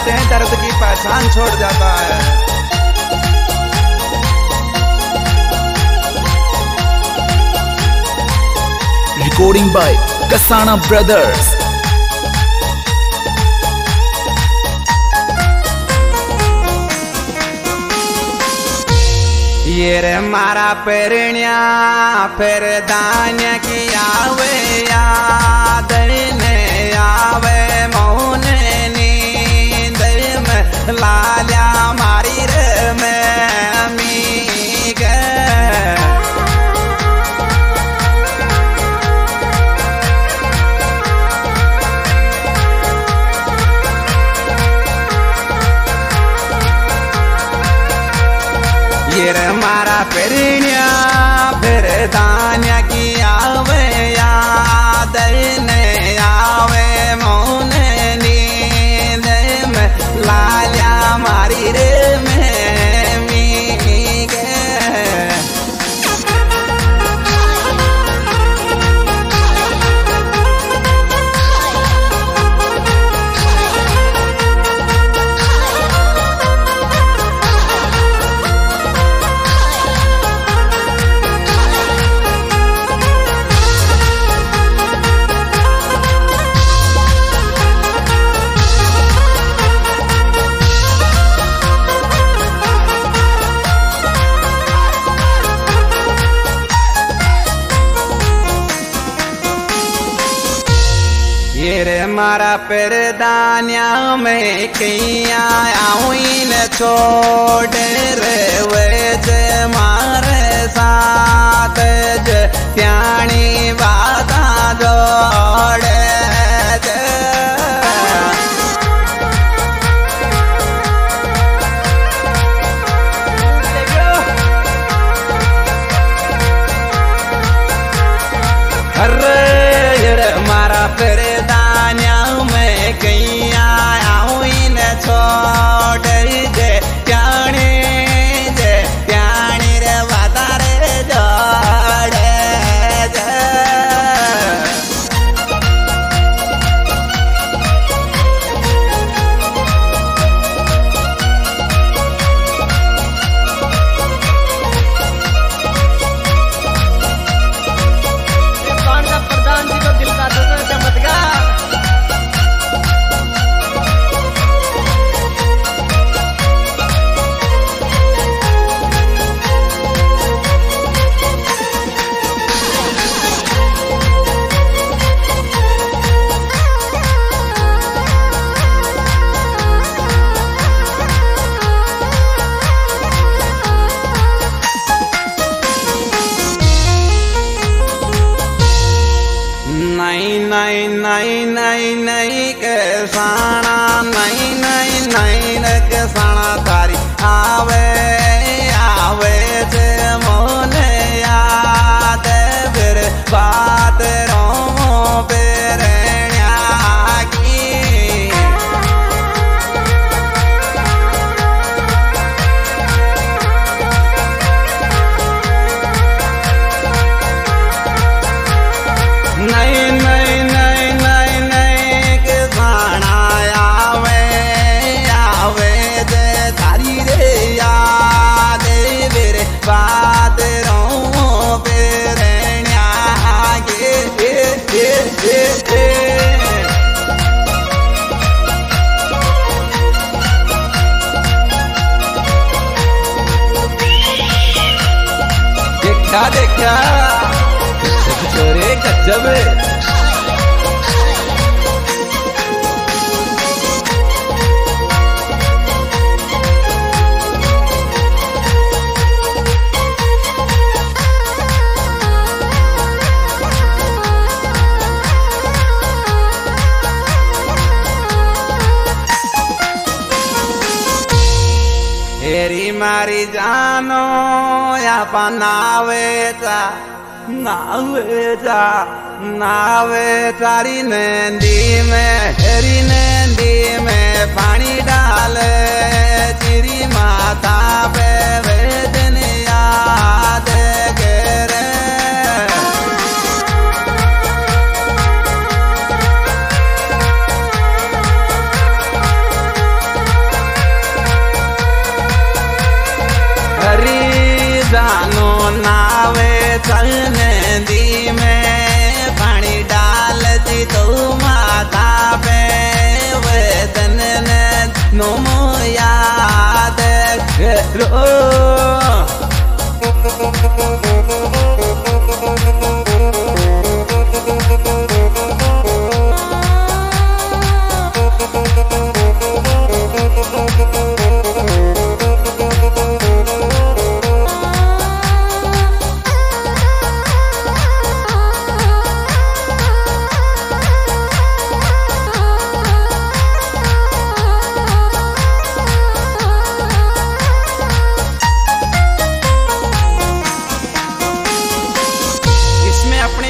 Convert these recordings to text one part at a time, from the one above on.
जाते हैं दर्द की पहचान छोड़ जाता है। Recording by Kasana Brothers. ये रे मारा पेरण्या फिर दान्य की आवे याद ने आवे मौन नींद में लाल्या मारी रे मैं मी गे ये रे मारा पेरण्या फिर दान्या की आवे याद ने आवे मौन नींद में लाल्या मारी रे मैं मी गे ये रे मारा परदान्या में कैया आउन छोड़ रे वेज मारे साथ ज प्याणी वादा जोड़े मारा परदान्या में कैया आउन छोड़ दे प्याणी रे वादा रे जोड़े प्रधान जी को दिल का दूसरा चमत्कार। नहीं नहीं नहीं नहीं के साना नहीं नहीं नहीं के साना तारी आवे आवे जे मोने याद फिर बात रो पेरण्या की नहीं नहीं नहीं नहीं नहीं के साना आवे जे थारी रे याद मेरे बात रो पेरण्या गे देखा देखा छोरे गजब हेरी मारी जानो या पनावेता नावे तारी नंदी में हेरी नंदी में पानी डाले चिरी माता पे वेदन याद करे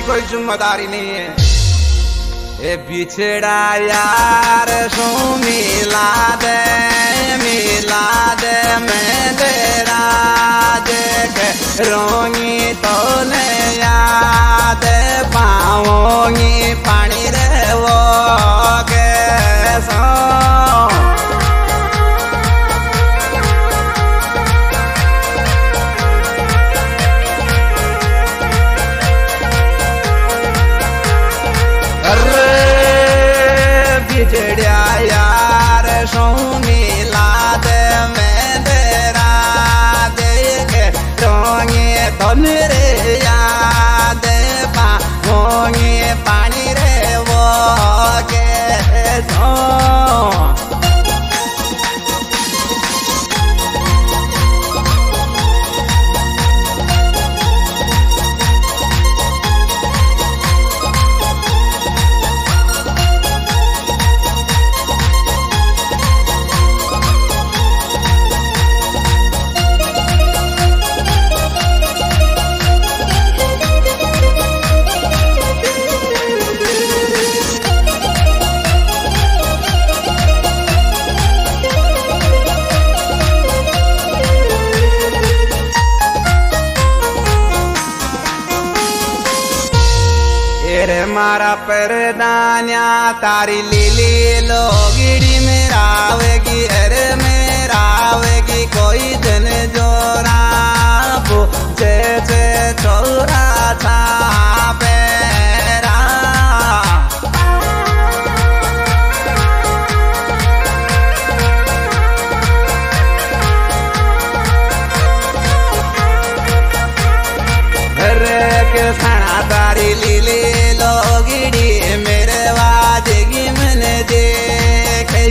कोई जिम्मेदारी नहीं है। ए बिछड़ा यार सो मिला दे मैं तेरा देख रोंगी तो ने याद पाऊंगी पानी रे वो कैसा बिछड़िया यार सो मिला दे मैं तेरा देख रोंगे तो मेरे याद पाऊंगी पानी रे वो कैसो रे मारा परदान्या तारी लीली लोगिड़ी में रावेगी अरे में रावेगी कोई दिन जोरा पूछे से छोरा था पेरा रे के खाना तारी लीली लोगिड़ी मेरे वादगी मैंने देखे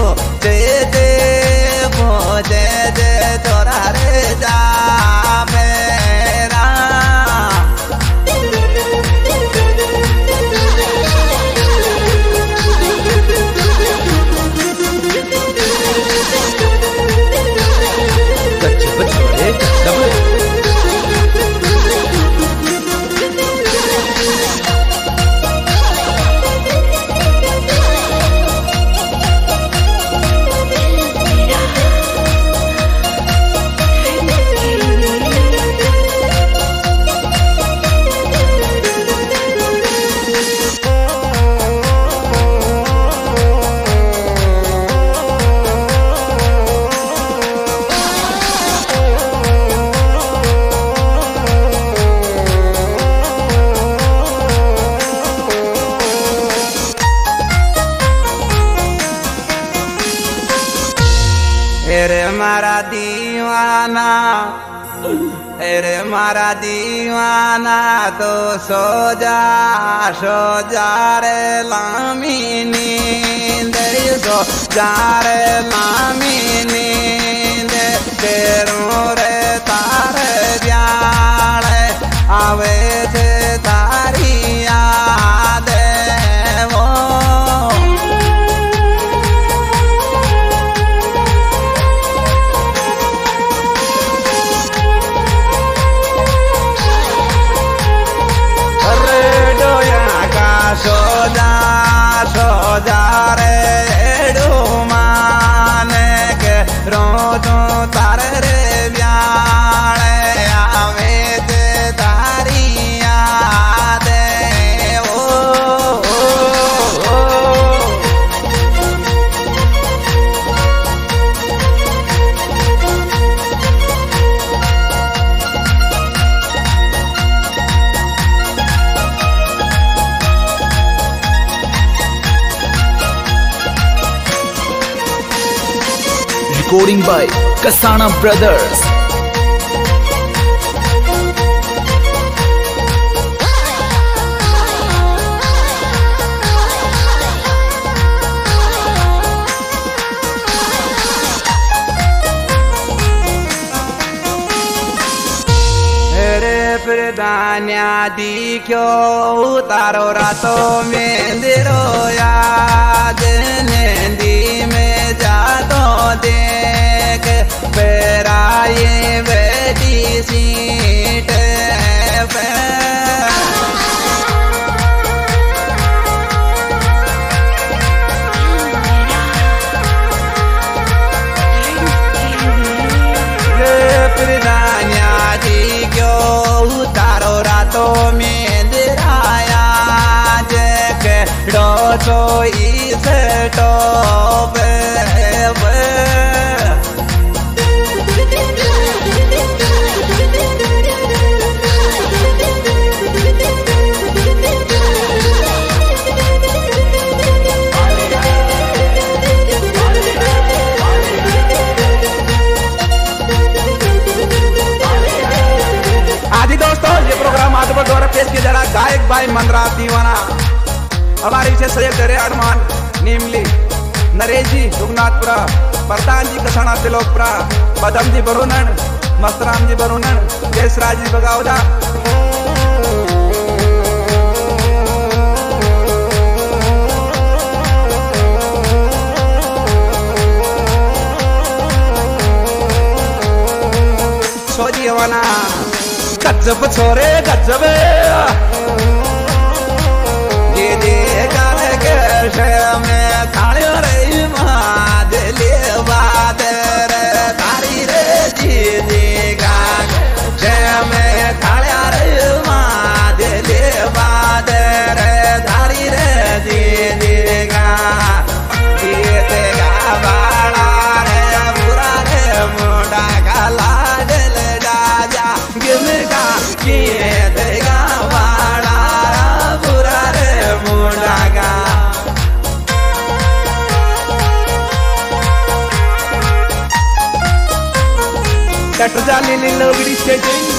दे तोरा रे जा मेरा अरे मारा दीवाना तो सो जा रे लामी नींद सो जा रे लामी नींद तेरो रे तार ब्याल आवे थे तारी याद वो सोजा रे माने के रोजो तारे रे ब्याले आवे ते तारी याद ओ Recording by Kasana Brothers. प्रधान्या दिख्यो तारो रातो में दिरो याद नंदी में जातो देख पेराये बैठी सीट पे तो मेंदराया जे डोचो इस टॉप द्वारा पेश किया जा रहा गायक भाई मनराज दीवाना। हमारे इसे सहयोग करे अरमान नीमली, नरेश जी दुगनाथपुरा, प्रधान जी कसाना तिलोकपुरा, पदम जी बरुनन, मस्तराम जी बरुनन, जयसराज जी बगावदा। सोजी हवाना गजब छोरे गजब ये देखा के में खाने रे मादले बात रे तारी रे जी देखा के में खाने रे मादले बात रे तारी रे जी देखा ये देखा बाड़ा रे बुरा रे मुंडा का लाडल राजा गिरगा ये देगा वाड़ा बुरा रे मुंडागा। कट जाली लोगड़ी से